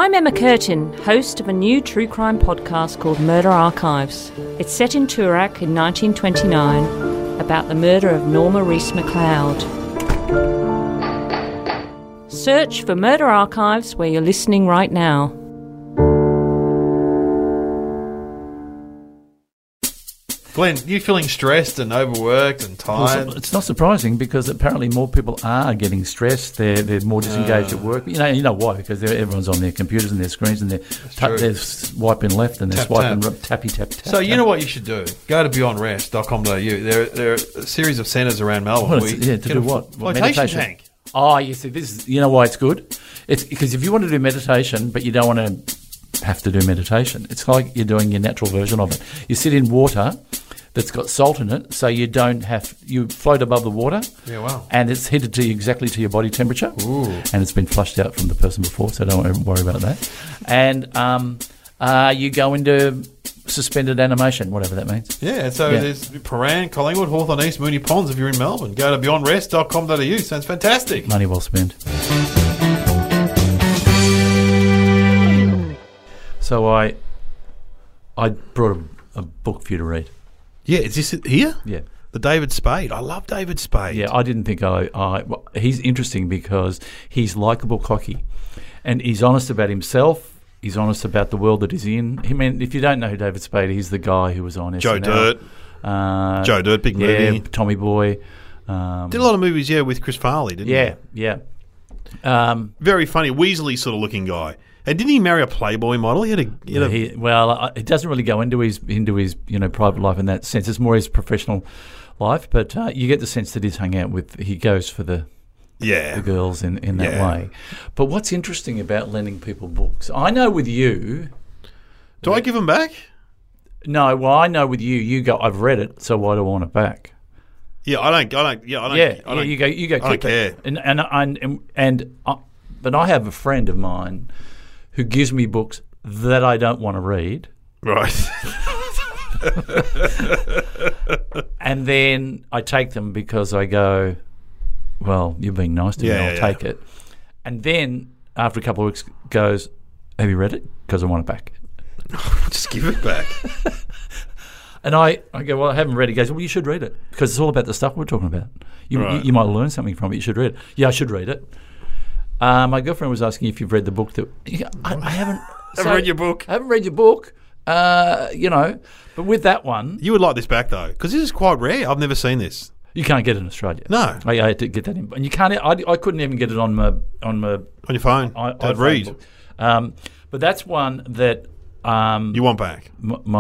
I'm Emma Curtin, host of a new true crime podcast called Murder Archives. It's set in Toorak in 1929 about the murder of Norma Reese McLeod. Search for Murder Archives where you're listening right now. Glenn, you feeling stressed and overworked and tired? Well, it's not surprising because apparently more people are getting stressed. They're more disengaged at work. You know why? Because everyone's on their computers and their screens and they're swiping left and they're swiping tappy tap. So you know what you should do? Go to beyondrest.com.au. There are a series of centres around Melbourne. To do what? Meditation tank. Oh, you see, you know why it's good? It's because if you want to do meditation, but you don't want to have to do meditation, it's like you're doing your natural version of it. You sit in water that's got salt in it, so you float above the water. Yeah, wow. And it's heated exactly to your body temperature. Ooh. And it's been flushed out from the person before, so don't worry about that. And you go into suspended animation, whatever that means. Yeah, so there's Paran, Collingwood, Hawthorne East, Moonee Ponds if you're in Melbourne. Go to beyondrest.com.au. Sounds fantastic. Money well spent. So I brought a book for you to read. Yeah, is this here? Yeah. The David Spade. I love David Spade. Yeah, I didn't think he's interesting because he's likeable, cocky, and he's honest about himself. He's honest about the world that he's in. I mean, if you don't know who David Spade is, he's the guy who was on Joe SNL. Dirt. Joe Dirt, big movie. Yeah, Tommy Boy. Did a lot of movies, with Chris Farley, didn't he? Yeah. Very funny, Weasley sort of looking guy. And didn't he marry a Playboy model? It doesn't really go into his private life in that sense. It's more his professional life, but you get the sense that he goes for the girls in that way. But what's interesting about lending people books, I know with you. Do I give them back? No, well, I know with you go, I've read it, so why do I want it back? Yeah, I don't. You go. I don't care. But I have a friend of mine who gives me books that I don't want to read. Right. And then I take them because I go, well, you're being nice to me, I'll take it. And then after a couple of weeks goes, have you read it? Because I want it back. Just give it back. And I go, well, I haven't read it. He goes, well, you should read it because it's all about the stuff we're talking about. You might learn something from it. You should read it. Yeah, I should read it. My girlfriend was asking if you've read the book. I haven't. Read your book. I haven't read your book. But with that one, you would like this back though, because this is quite rare. I've never seen this. You can't get it in Australia. No, I had to get that in, and you can't. I couldn't even get it on your phone. I'd read. But that's one that you want back.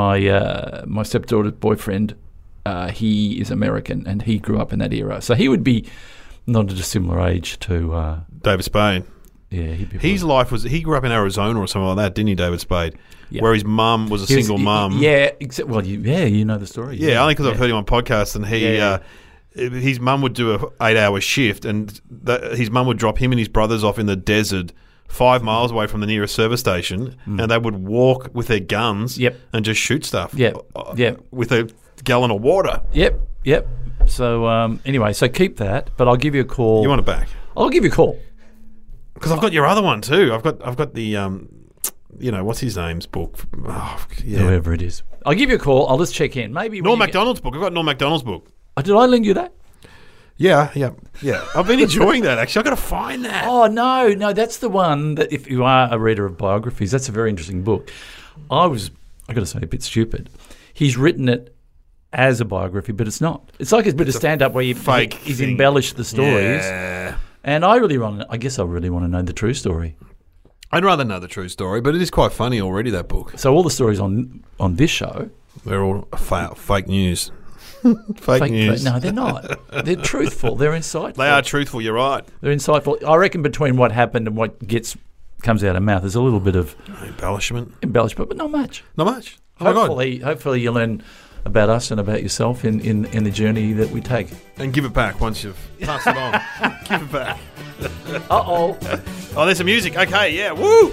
My stepdaughter's boyfriend, he is American, and he grew up in that era, so he would be not at a similar age to David Spade. Yeah, his life was. He grew up in Arizona or something like that, didn't he, David Spade? Yeah. Where his mum was a single mum. Yeah, you know the story. Yeah, only because I've heard him on podcasts, and his mum would do a 8-hour shift, and his mum would drop him and his brothers off in the desert 5 miles away from the nearest service station, and they would walk with their guns and just shoot stuff. With a gallon of water. Yep. So anyway, so keep that, but I'll give you a call. You want it back? I'll give you a call. Because I've got your other one too. I've got the what's his name's book? Whoever it is. I'll give you a call. I'll just check in. Maybe Norm Macdonald's book. I've got Norm Macdonald's book. Did I lend you that? Yeah. I've been enjoying that actually. I've got to find that. Oh no, that's the one that if you are a reader of biographies, that's a very interesting book. I got to say, a bit stupid. He's written it as a biography, but it's not. It's like a bit of stand-up where he's embellished the stories. Yeah. And I really want to know the true story. I'd rather know the true story, but it is quite funny already, that book. So all the stories on this show... They're all fake news. Fake news. No, they're not. They're truthful. They're insightful. They are truthful, you're right. They're insightful. I reckon between what happened and what comes out of mouth, there's a little bit of... Embellishment, but not much. Not much? Hopefully you learn about us and about yourself in the journey that we take. And give it back once you've passed it on. Give it back. Uh-oh. Oh, there's some music. Okay, yeah. Woo!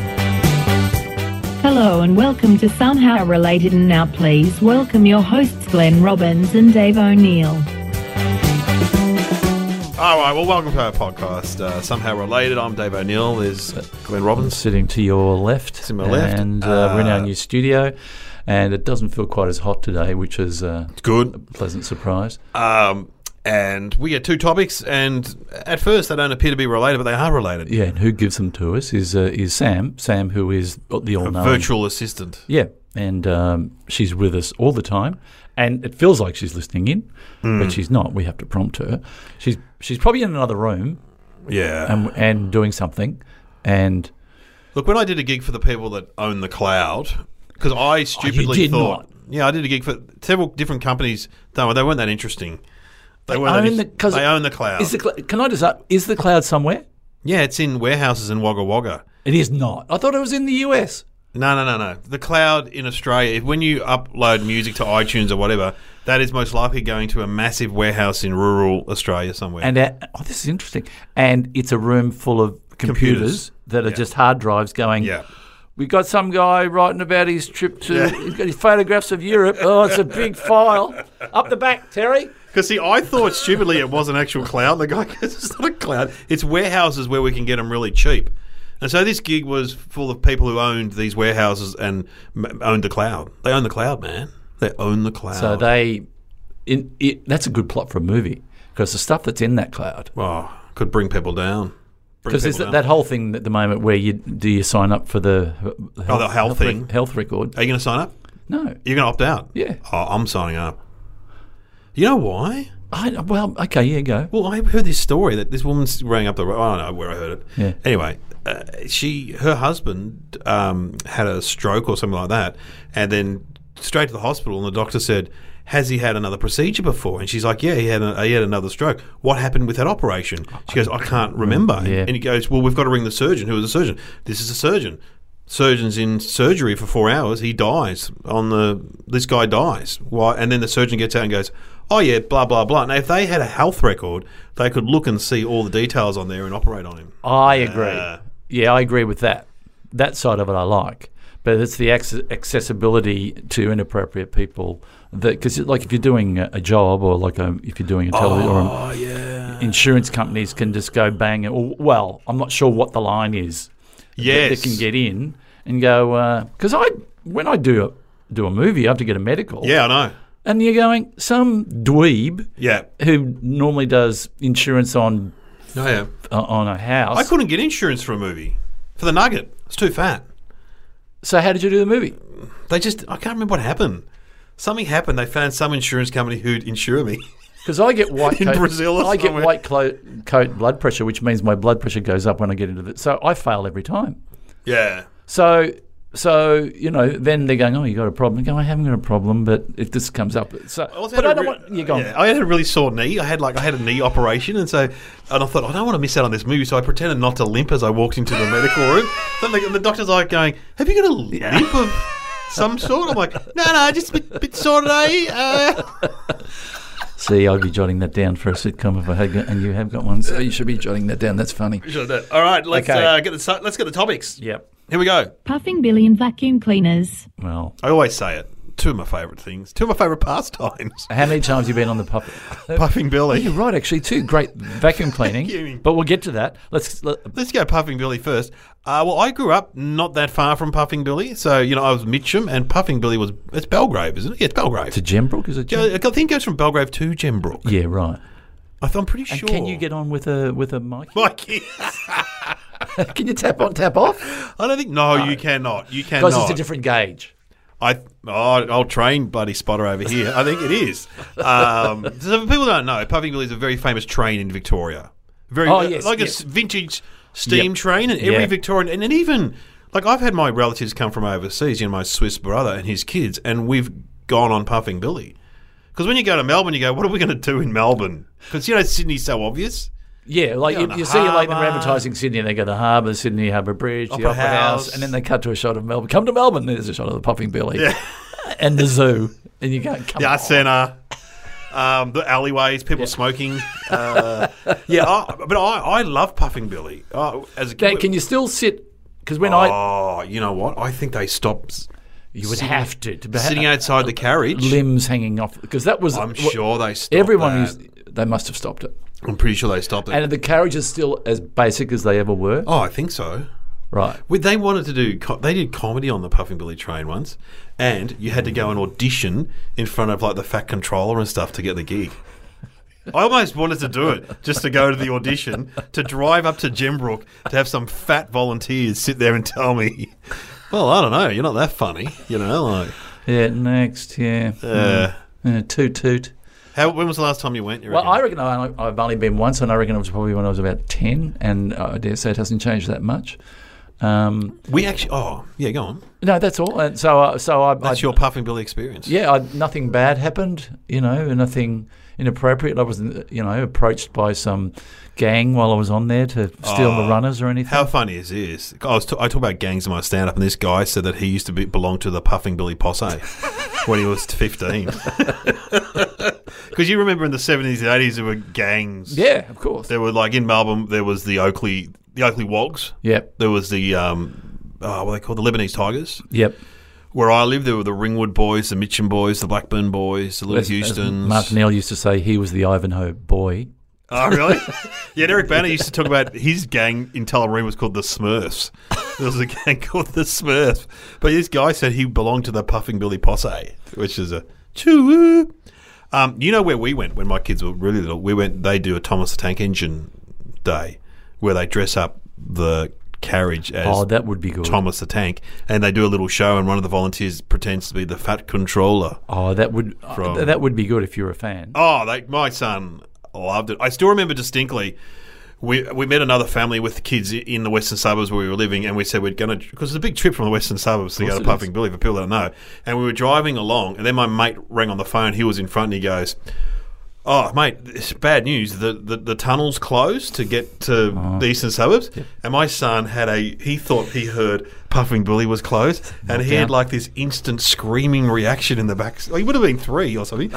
Hello and welcome to Somehow Related, and now please welcome your hosts Glenn Robbins and Dave O'Neill. All right, well, welcome to our podcast. Somehow Related. I'm Dave O'Neill. There's Glenn Robbins. Sitting to your left. To my left. And we're in our new studio. And it doesn't feel quite as hot today, which is good. A pleasant surprise. And we get two topics, and at first they don't appear to be related, but they are related. Yeah, and who gives them to us is Sam. Sam, who is the all-knowing virtual assistant. Yeah, and she's with us all the time. And it feels like she's listening in, but she's not. We have to prompt her. She's probably in another room, and doing something. And look, when I did a gig for the people that own the cloud, because I stupidly thought, I did a gig for several different companies. They weren't that interesting. They own the cloud. Can I just ask, is the cloud somewhere? Yeah, it's in warehouses in Wagga Wagga. It is not. I thought it was in the US. No. The cloud in Australia, when you upload music to iTunes or whatever, that is most likely going to a massive warehouse in rural Australia somewhere. And this is interesting. And it's a room full of computers that are just hard drives going. Yeah. We got some guy writing about his trip to. He's got his photographs of Europe. Oh, it's a big file. Up the back, Terry. Because, see, I thought stupidly it was an actual cloud. The guy goes, it's not a cloud. It's warehouses where we can get them really cheap. And so this gig was full of people who owned these warehouses and owned the cloud. They own the cloud, man. They own the cloud. So that's a good plot for a movie, because the stuff that's in that cloud could bring people down. Because there's that whole thing at the moment where you sign up for the health record. Are you going to sign up? No. You're going to opt out? Yeah. Oh, I'm signing up. You know why? Okay, go. Well, I heard this story that this woman rang up I don't know where I heard it. Yeah. Anyway, her husband had a stroke or something like that, and then straight to the hospital, and the doctor said, has he had another procedure before? And she's like, yeah, he had another stroke. What happened with that operation? She goes, I can't remember. Yeah. And he goes, well, we've got to ring the surgeon. Who is a surgeon? This is a surgeon. Surgeon's in surgery for 4 hours. He dies. This guy dies. Why? And then the surgeon gets out and goes, oh, yeah, blah, blah, blah. Now, if they had a health record, they could look and see all the details on there and operate on him. I agree. Yeah, I agree with that. That side of it I like. But it's the accessibility to inappropriate people. Because, like, if you're doing a job, or if you're doing a television, insurance companies can just go bang. Well, I'm not sure what the line is. Yes. That can get in and go. Because when I do a movie, I have to get a medical. Yeah, I know. And you're going, some dweeb who normally does insurance on a house. I couldn't get insurance for a movie. For the Nugget. It's too fat. So how did you do the movie? I can't remember what happened. Something happened. They found some insurance company who'd insure me. Because I get white in Brazil or get white coat blood pressure, which means my blood pressure goes up when I get into it. So I fail every time. Yeah. So then they're going, oh, you got a problem. I go, I haven't got a problem, but if this comes up, I had a really sore knee. I had a knee operation, and I thought I don't want to miss out on this movie, so I pretended not to limp as I walked into the medical room. Then the doctor's like going, have you got a limp of some sort? I'm like, no, just a bit sore today. See, I'd be jotting that down for a sitcom if I had, and you have got one. So you should be jotting that down. That's funny. All right, let's get the topics. Yep. Here we go. Puffing Billy and vacuum cleaners. Well, I always say it. Two of my favourite things. Two of my favourite pastimes. How many times have you been on the Puffing Billy? You're right, actually. Two great vacuum cleaning. But we'll get to that. Let's go Puffing Billy first. Well, I grew up not that far from Puffing Billy, so I was Mitcham, and Puffing Billy it's Belgrave, isn't it? Yeah, it's Belgrave. To Gembrook, is it? I think it goes from Belgrave to Gembrook. Yeah, right. I'm pretty sure. And can you get on with a mic? Mikey. Can you tap on, tap off? I don't think. No, you cannot. You cannot. Because it's a different gauge. I'll train Buddy Spotter over here. I think it is. So for people who don't know, Puffing Billy is a very famous train in Victoria. A vintage steam train, and every Victorian, and even I've had my relatives come from overseas. My Swiss brother and his kids, and we've gone on Puffing Billy. Because when you go to Melbourne, you go, what are we going to do in Melbourne? Because Sydney's so obvious. Yeah, you see them advertising Sydney, and they go to the Harbour, Sydney Harbour Bridge, the Opera House, and then they cut to a shot of Melbourne. Come to Melbourne, there's a shot of the Puffing Billy and the zoo, and you go, come on. The Arts Centre, the alleyways, people smoking. But I love Puffing Billy. As a kid, can you still sit? Because when you know what? I think they stopped. You would have to sitting outside the carriage, limbs hanging off, because that was. I'm sure they stopped. They must have stopped it. I'm pretty sure they stopped it. And are the carriages still as basic as they ever were? Oh, I think so. Right. They wanted to do. They did comedy on the Puffing Billy train once, and you had to go and audition in front of like the Fat Controller and stuff to get the gig. I almost wanted to do it just to go to the audition, to drive up to Gembrook to have some fat volunteers sit there and tell me, well, I don't know, you're not that funny, like. Yeah, next, yeah. Toot toot. When was the last time you went? Well, I reckon I've only been once, and I reckon it was probably when I was about 10, and I dare say it hasn't changed that much. We actually. Oh, yeah. Go on. No, that's all. And so That's your Puffing Billy experience. Yeah, nothing bad happened. Nothing inappropriate. I wasn't, approached by some gang while I was on there to steal the runners or anything. How funny is this? I talk about gangs in my stand-up, and this guy said that he used to belong to the Puffing Billy posse when he was 15. Because you remember in the 70s and 80s there were gangs. Yeah, of course. There were like in Melbourne there was the Oakley Wogs. Yep. There was the what are they called? The Lebanese Tigers. Yep. Where I lived, there were the Ringwood Boys, the Mitcham Boys, the Blackburn Boys, the Little Houstons. Mark Neal used to say he was the Ivanhoe boy. Oh, really? Yeah, and Eric Banner used to talk about his gang in Tullamarine was called the Smurfs. There was a gang called the Smurfs. But this guy said he belonged to the Puffing Billy posse, which is a choo. You know where we went when my kids were really little? They do a Thomas the Tank Engine day where they dress up the carriage as that would be good. Thomas the Tank, and they do a little show, and one of the volunteers pretends to be the Fat Controller. Oh, that would be good if you're a fan. Oh, my son loved it. I still remember distinctly. We met another family with kids in the western suburbs where we were living, and we said we're going to, because it's a big trip from the western suburbs to go to Puffing Billy for people that don't know. And we were driving along, and then my mate rang on the phone. He was in front, and he goes, "Oh, mate, it's bad news. The tunnel's closed to get to the eastern suburbs." Yep. And my son he thought he heard Puffing Billy was closed, and he had like this instant screaming reaction in the back. He would have been 3 or something.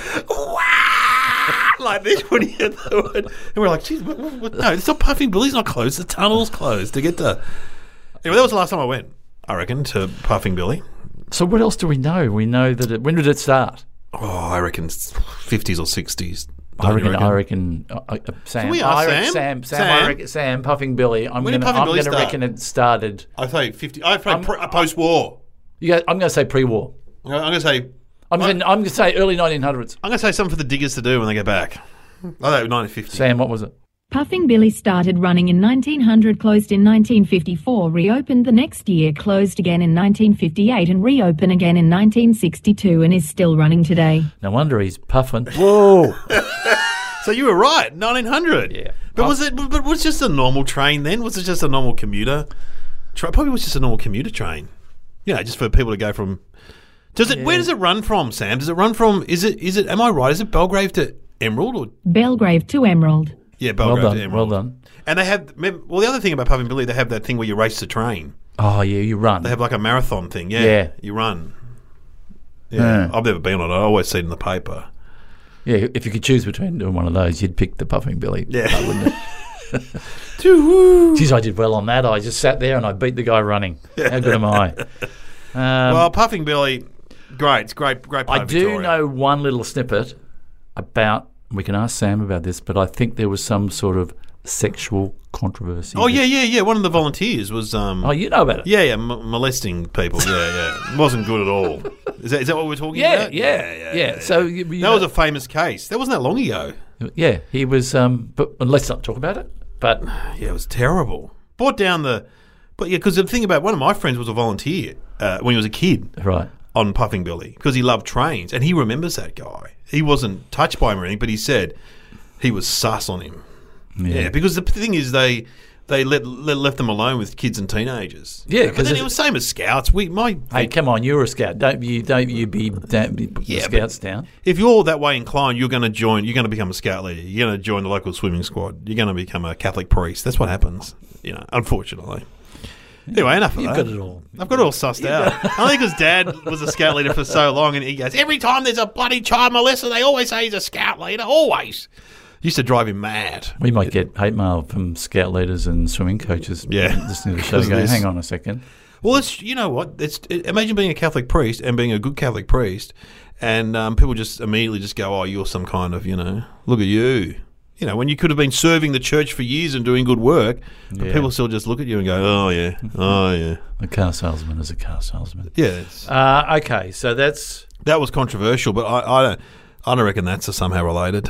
Like this when he heard the word. And we're like, geez, no, it's not Puffing Billy's not closed. The tunnel's closed to get to. Anyway, that was the last time I went, I reckon, to Puffing Billy. So what else do we know? We know that when did it start? Oh, I reckon 50s or 60s. I reckon Sam. Can we ask Sam? Sam, Puffing Billy. I'm going to reckon it started. I say 50. I say post-war. I'm going to say pre-war. I'm going to say. I'm going to say early 1900s. I'm going to say something for the diggers to do when they get back. I thought 1950. Sam, what was it? Puffing Billy started running in 1900, closed in 1954, reopened the next year, closed again in 1958 and reopened again in 1962 and is still running today. No wonder he's puffing. Whoa. So you were right, 1900. Yeah. But was it just a normal train then? Was it just a normal commuter? Probably was just a normal commuter train. Just for people to go from... Where does it run from, Sam? Does it run from... Is it? Am I right? Is it Belgrave to Emerald or... Belgrave to Emerald. Yeah, Belgrave to Emerald. Well done. And they have... Well, the other thing about Puffing Billy, they have that thing where you race the train. Oh, yeah, you run. They have like a marathon thing. Yeah. You run. Yeah. I've never been on it. I always see it in the paper. Yeah, if you could choose between doing one of those, you'd pick the Puffing Billy. Yeah. Wouldn't it? Jeez, I did well on that. I just sat there and I beat the guy running. How good am I? Well, Puffing Billy... Great, it's great part I of do Victoria. know one little snippet about, we can ask Sam about this, but I think there was some sort of sexual controversy. Oh, yeah. One of the volunteers was... oh, you know about it? Yeah, molesting people. Yeah. It wasn't good at all. Is that what we're talking about? Yeah. So that was a famous case. That wasn't that long ago. Yeah, he was... but let's not talk about it. But yeah, it was terrible. Brought down the... But yeah, because the thing about... One of my friends was a volunteer when he was a kid. Right. On Puffing Billy because he loved trains and he remembers that guy. He wasn't touched by him or anything, but he said he was sus on him. Yeah, because the thing is they left them alone with kids and teenagers. Yeah, because it was same as scouts. Hey, come on, you're a scout. Don't you put the scouts down. If you're that way inclined, you're going to become a scout leader. You're going to join the local swimming squad. You're going to become a Catholic priest. That's what happens. Unfortunately. Anyway, enough of that. You've got it all. I've got it all sussed out. Only because Dad was a scout leader for so long, and he goes, every time there's a bloody child molester, they always say he's a scout leader. Always. Used to drive him mad. We might get hate mail from scout leaders and swimming coaches. Yeah. Listening to the show going, hang on a second. Well, you know what? Imagine being a Catholic priest and being a good Catholic priest, and people just immediately just go, oh, you're some kind of, look at you. You know, when you could have been serving the church for years and doing good work, but Yeah. people still just look at you and go, oh, yeah, oh, yeah. A car salesman is a car salesman. Yeah, Okay, so that's... that was controversial, but I don't reckon that's somehow related.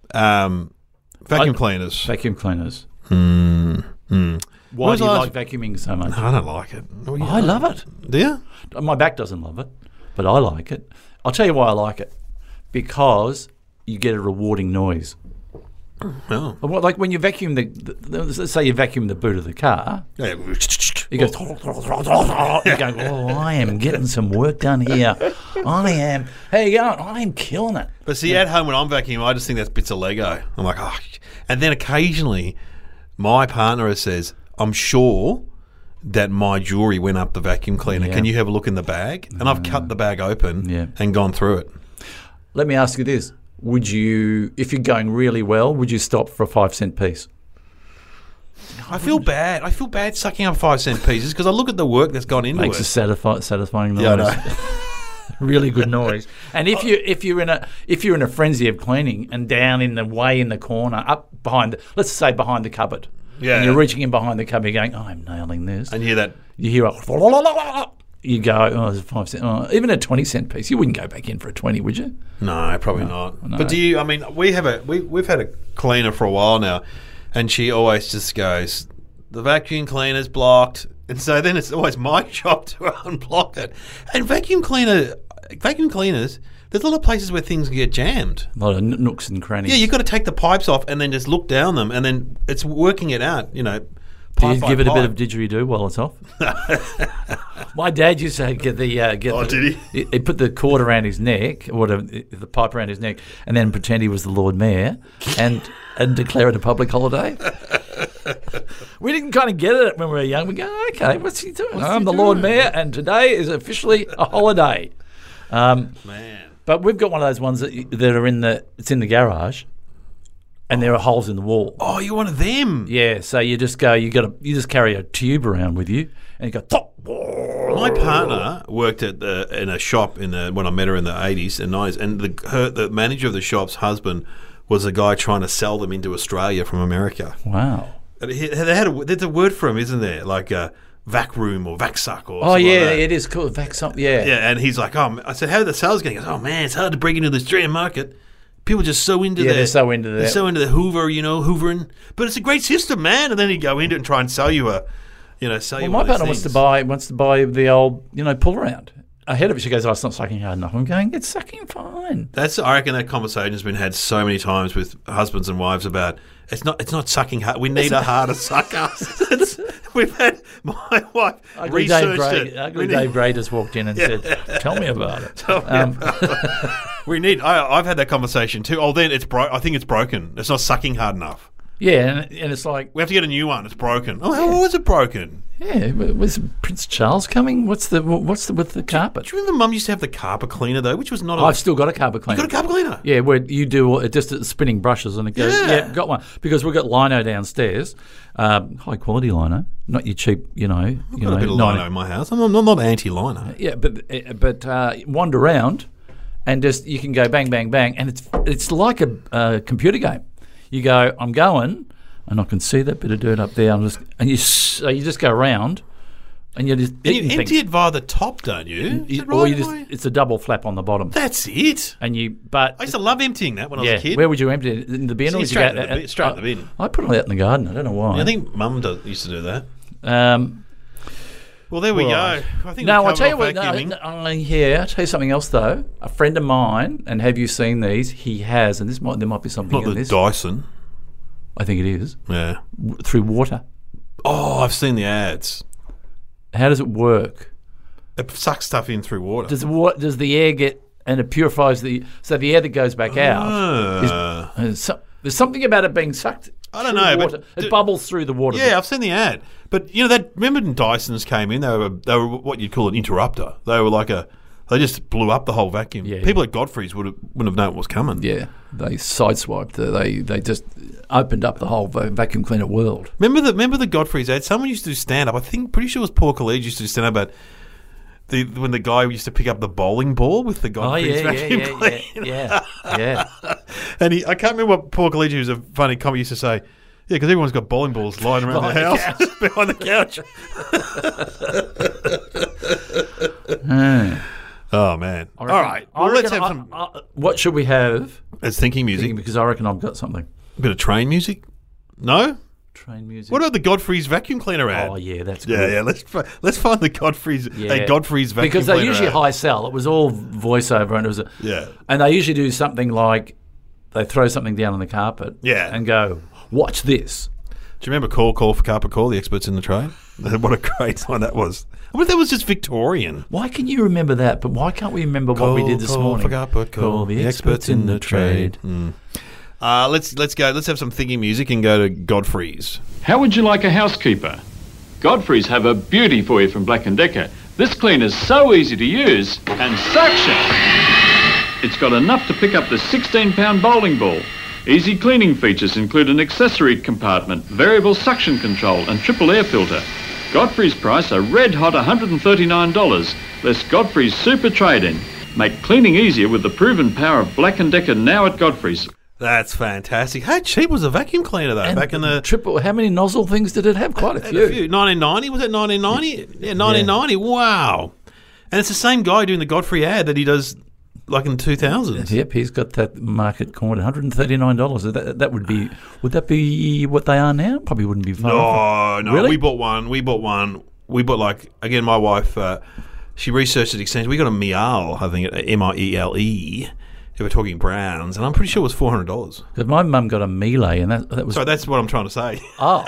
Vacuum cleaners. Vacuum cleaners. Mm. Why was do you I- like vacuuming so much? I don't like it. I love it. Do you? My back doesn't love it, but I like it. I'll tell you why I like it. Because you get a rewarding noise. Oh. Like when you vacuum let's say you vacuum the boot of the car, Yeah. you go, you go, oh, I am getting some work done here. I am, how you going? I am killing it. But see, at home when I'm vacuuming, I just think that's bits of Lego. I'm like, oh. And then occasionally, my partner says, I'm sure that my jewellery went up the vacuum cleaner. Yeah. Can you have a look in the bag? And I've cut the bag open Yeah. and gone through it. Let me ask you this. Would you, if you're going really well, would you stop for a 5-cent piece? I feel bad. I feel bad sucking up 5-cent pieces because I look at the work that's gone into Makes it. a satisfying noise. Yeah, I know. Really good noise. And if you're in a frenzy of cleaning and down in the way in the corner, up behind, let's say behind the cupboard, Yeah. and you're reaching in behind the cupboard, you're going, oh, I'm nailing this. And you hear that. You hear you go, oh, there's a 5-cent. Oh, even a 20-cent piece, you wouldn't go back in for a 20, would you? No, probably not. no. But do you? I mean, we've had a cleaner for a while now, and she always just goes, the vacuum cleaner's blocked, and so then it's always my job to unblock it. And vacuum cleaners, there's a lot of places where things get jammed. A lot of nooks and crannies. Yeah, you've got to take the pipes off and then just look down them, and then it's working it out. You know, Do pipe you by give it a bit pipe. of didgeridoo while it's off? My dad used to get the Oh, did he put the cord around his neck, or whatever, the pipe around his neck, and then pretend he was the Lord Mayor and declare it a public holiday. We didn't kind of get it when we were young. We go, okay, what's he doing? I'm the Lord Mayor, and today is officially a holiday. Man. But we've got one of those ones that are it's in the garage, and there are holes in the wall. Oh, you're one of them. Yeah, so you just carry a tube around with you, and you go top. My partner worked at in a shop when I met her in the 80s and 90s, and the manager of the shop's husband was a guy trying to sell them into Australia from America. Wow. And there's a word for him, isn't there? Like vac room or vac suck or Oh something yeah, like that. it is cool. Vax up, yeah. Yeah, and he's like, oh, I said, how are the sales going? He goes, oh man, it's hard to break into the Australian market. People are just so into They're so into that. They're so into the Hoover, hoovering. But it's a great system, man. And then he'd go into it and try and sell you Well, my partner wants to buy the old, pull around. Ahead of it, she goes, oh, it's not sucking hard enough. I'm going, it's sucking fine. I reckon that conversation has been had so many times with husbands and wives about it's not sucking hard. We need a harder sucker. We've had my wife Ugly researched it. Dave Gray just walked in and said, tell me about it. We need. I've had that conversation too. Oh, then I think it's broken. It's not sucking hard enough. Yeah, and it's like, We have to get a new one. It's broken. Oh, how was it broken? yeah, was Prince Charles coming? What's the with the carpet? Do you remember Mum used to have the carpet cleaner though, which was not. I've still got a carpet cleaner. You got a carpet cleaner? Yeah, where you do just spinning brushes and it goes, Yeah. got one. Because we've got lino downstairs, high quality lino, not your cheap, I've got a bit of lino in my house. I'm not anti-lino. Yeah, but wander around and just you can go bang, bang, bang, and it's like a computer game. You go, I'm going, and I can see that bit of dirt up there. You just go around, and you're just And you eating empty things. it via the top, don't you? Is it Or right you away? it's a double flap on the bottom. That's it. And I but used to love emptying that when I was yeah, a kid. where would you empty it? In the bin? See, Or would you straight go, in the bin- straight in the bin. I put it out in the garden. I don't know why. I think Mum used to do that. Well, there we Right. go. I think No, we I'll tell you covered what. off vacuuming. Yeah, I'll tell you something else though. A friend of mine, and have you seen these? He has, and there might be something Not in the this. Dyson. I think it is Yeah. through water. Oh, I've seen the ads. How does it work? It sucks stuff in through water. Does the air get and it purifies the air that goes back out? There's something about it being sucked. I don't through know, water. but It bubbles through the water. Yeah, I've seen the ad. But remember when Dysons came in? They were what you'd call an interrupter. They were like they just blew up the whole vacuum. Yeah. People at Godfrey's wouldn't have known what was coming. Yeah, they sideswiped. They just opened up the whole vacuum cleaner world. Remember the Godfrey's ad? Someone used to do stand up. Pretty sure it was Paul College used to do stand up about when the guy used to pick up the bowling ball with the Godfrey's vacuum cleaner. Yeah. And I can't remember what Paul Collegian, who's a funny comic, used to say. Yeah, because everyone's got bowling balls lying around the house behind the couch. Oh, man. All right. Well, let's have some... what should we have? It's thinking music. Because I reckon I've got something. A bit of train music? No? Train music. What about the Godfrey's vacuum cleaner ad? Oh, yeah, that's good. Yeah. Let's find the Godfrey's vacuum because cleaner they usually ad. high sell. It was all voiceover, and it was and they usually do something like they throw something down on the carpet, and go, "Watch this." Do you remember Call for Carpet Call, the experts in the trade? What a great one that was. I wonder if that was just Victorian. Why can you remember that? But why can't we remember what we did this morning? For Carpet Call, the experts in the trade. Let's go. Let's have some thinking music and go to Godfrey's. How would you like a housekeeper? Godfrey's have a beauty for you from Black & Decker. This cleaner's so easy to use and suction. It's got enough to pick up the 16-pound bowling ball. Easy cleaning features include an accessory compartment, variable suction control and triple air filter. Godfrey's price a red-hot $139, less Godfrey's super trade-in. Make cleaning easier with the proven power of Black & Decker now at Godfrey's. That's fantastic. How cheap was a vacuum cleaner, though, back in the... Triple, how many nozzle things did it have? Quite a few. 1990? Was it 1990? Yeah, 1990. Wow. And it's the same guy doing the Godfrey ad that he does... like in 2000s. Yep, he's got that market cornered. $139. That would be. Would that be what they are now? Probably wouldn't be far. No. Really? We bought one. We bought again. My wife. She researched it extensively. We got a Miele, I think, Miele. If we're talking Browns, and I'm pretty sure it was $400. Because my mum got a Miele, and that was. So that's what I'm trying to say. Oh.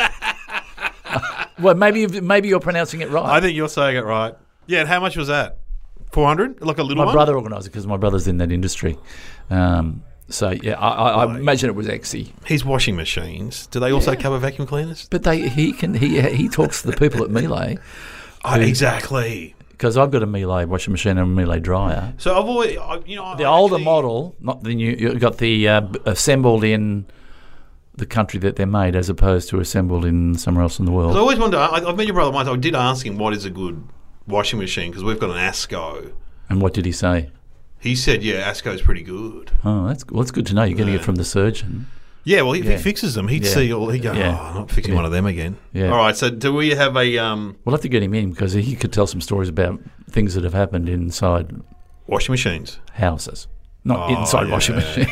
Well, maybe you're pronouncing it right. I think you're saying it right. Yeah. And how much was that? 400? Like a little one? My brother organised it because my brother's in that industry. So, yeah, I imagine it was XE. His washing machines, do they also cover vacuum cleaners? But he talks to the people at Miele. Exactly. Because I've got a Miele washing machine and a Miele dryer. So I've always, the older model, not the new, you've got the assembled in the country that they're made as opposed to assembled in somewhere else in the world. I always wonder, I've met your brother once, I did ask him what is a good washing machine because we've got an Asco. And what did he say? He said, "Yeah, Asco's pretty good." Oh, that's good to know. You're getting it from the surgeon. Yeah, well, if he fixes them, he'd see all. He'd go, "Oh, I'm not fixing one of them again." Yeah. All right. So, do we have a? We'll have to get him in because he could tell some stories about things that have happened inside washing machines, houses, not inside washing machines.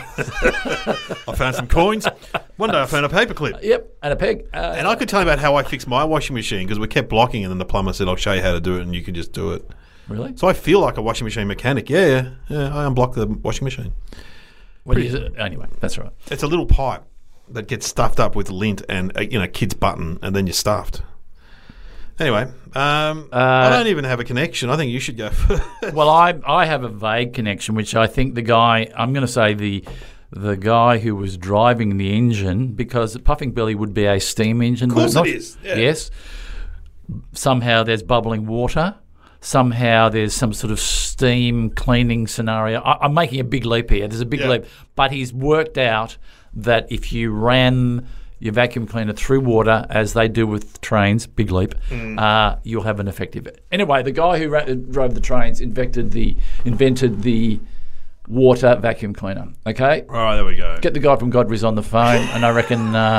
I found some coins. One day I found a paperclip. Yep, and a peg. And I could tell you about how I fixed my washing machine because we kept blocking, and then the plumber said, "I'll show you how to do it, and you can just do it." Really? So I feel like a washing machine mechanic. Yeah. I unblocked the washing machine. Anyway, that's right. It's a little pipe that gets stuffed up with lint and a kid's button, and then you're stuffed. Anyway, I don't even have a connection. I think you should go first. Well, I have a vague connection, which I think the guy, I'm going to say the guy who was driving the engine, because the Puffing Billy would be a steam engine. Of course it is. Yeah. Yes. Somehow there's bubbling water. Somehow there's some sort of steam cleaning scenario. I'm making a big leap here. There's a big leap. But he's worked out that if you ran your vacuum cleaner through water, as they do with trains, big leap, you'll have an effective... Anyway, the guy who drove the trains invented the water vacuum cleaner, okay? All right, there we go. Get the guy from Godfrey's on the phone, and I reckon...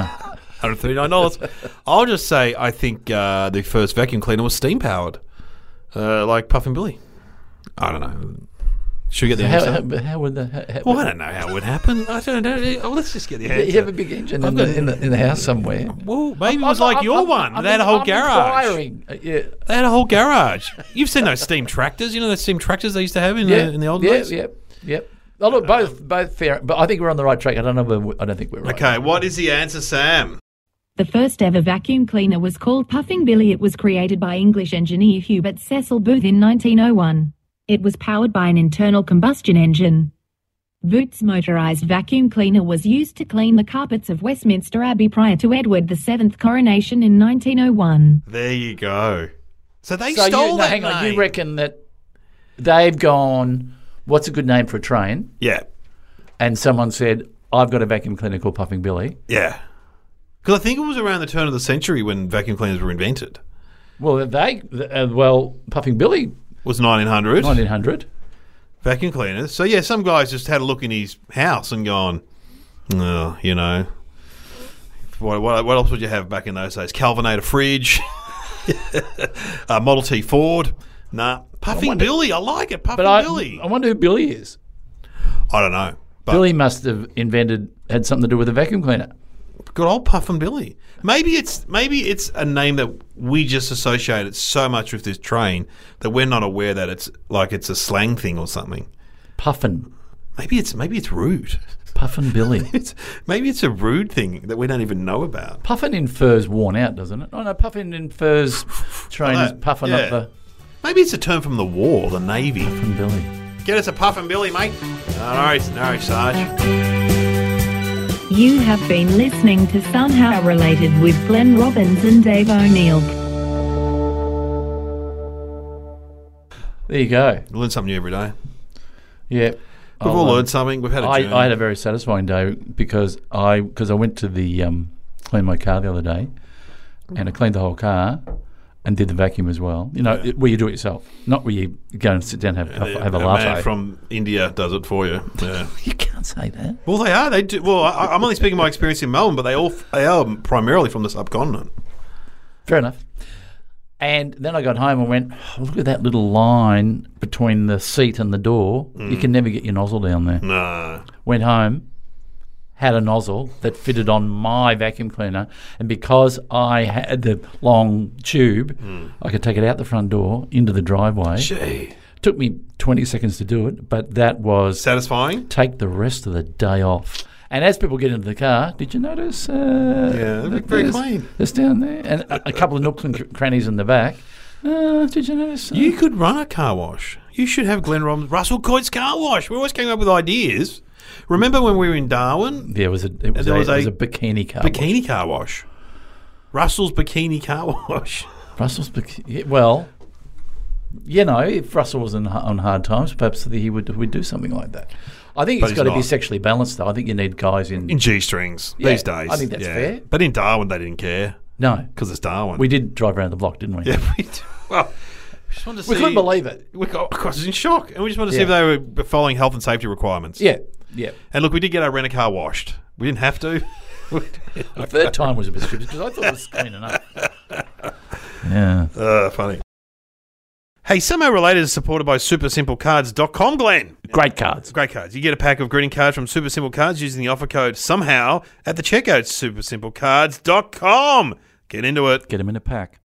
$139. I'll just say I think the first vacuum cleaner was steam-powered. Like Puffin Billy. I don't know. Should we get the answer? How would that... Well, I don't know how it would happen. I don't know. Let's just get the answer. You have a big engine in the house somewhere. Well, maybe it was like your one. They had a whole garage. Yeah. They had a whole garage. You've seen those steam tractors. You know those steam tractors they used to have in the old days? Yep. Oh, look, both fair. But I think we're on the right track. I don't think we're right. Okay, what is the answer, Sam? The first ever vacuum cleaner was called Puffing Billy. It was created by English engineer Hubert Cecil Booth in 1901. It was powered by an internal combustion engine. Booth's motorised vacuum cleaner was used to clean the carpets of Westminster Abbey prior to Edward VII's coronation in 1901. There you go. So they stole that name. Hang on, you reckon that they've gone, what's a good name for a train? Yeah. And someone said, I've got a vacuum cleaner called Puffing Billy. Yeah. Because I think it was around the turn of the century when vacuum cleaners were invented. Well, Puffing Billy was 1900. 1900. Vacuum cleaners. So, yeah, some guys just had a look in his house and gone, Oh, you know. What else would you have back in those days? Calvinator fridge. Model T Ford. Nah. Puffing Billy. I like it. Puffing Billy. I wonder who Billy is. I don't know. But Billy must have had something to do with a vacuum cleaner. good old Puffin Billy. Maybe it's a name that we just associate it so much with this train that we're not aware that it's a slang thing or something. Puffin. Maybe it's rude. Puffin Billy. Maybe it's a rude thing that we don't even know about. Puffin infers worn out, doesn't it? Oh no, Puffin infers trainers puffing up the... Maybe it's a term from the war, the Navy. Puffin Billy. Get us a Puffin Billy, mate. All right, Sarge. You have been listening to Somehow Related with Glenn Robbins and Dave O'Neill. There you go. You learn something new every day. Yeah. We've all learned something. We've had a journey. I had a very satisfying day because I went to the clean my car the other day, and I cleaned the whole car and did the vacuum as well. You know, where you do it yourself, not where you go and sit down and have a latte. Man from India does it for you. Yeah. You can't say that. Well, they are. They do. Well, I'm only speaking my experience in Melbourne, but they are primarily from the subcontinent. Fair enough. And then I got home and went, oh, look at that little line between the seat and the door. You can never get your nozzle down there. No. Went home, had a nozzle that fitted on my vacuum cleaner, and because I had the long tube, I could take it out the front door into the driveway. Gee. Took me 20 seconds to do it, but that was... Satisfying? Take the rest of the day off. And as people get into the car, did you notice? They look very clean. It's down there. And a couple of nooks and crannies in the back. Did you notice? You could run a car wash. You should have Glenn Robbins, Russell Coyte's car wash. We always came up with ideas. Remember when we were in Darwin? Yeah, it was a bikini car Bikini car wash. Russell's bikini car wash. Russell's bikini... Well, you know, if Russell was on hard times, perhaps he would do something like that. I think it's got to be sexually balanced, though. I think you need guys in G-strings these days. I think that's fair. But in Darwin, they didn't care. No. Because it's Darwin. We did drive around the block, didn't we? Yeah, we did. Well, we just wanted to see... We couldn't believe it. I was in shock. And we just wanted to see if they were following health and safety requirements. Yeah, yeah. And look, we did get our rent-a-car washed. We didn't have to. The third time was a bit stupid because I thought it was clean enough. Yeah. Funny. Hey, Somehow Related is supported by SuperSimpleCards.com, Glenn. Great cards. Great cards. You get a pack of greeting cards from Super Simple Cards using the offer code SOMEHOW at the checkout, SuperSimpleCards.com. Get into it. Get them in a pack.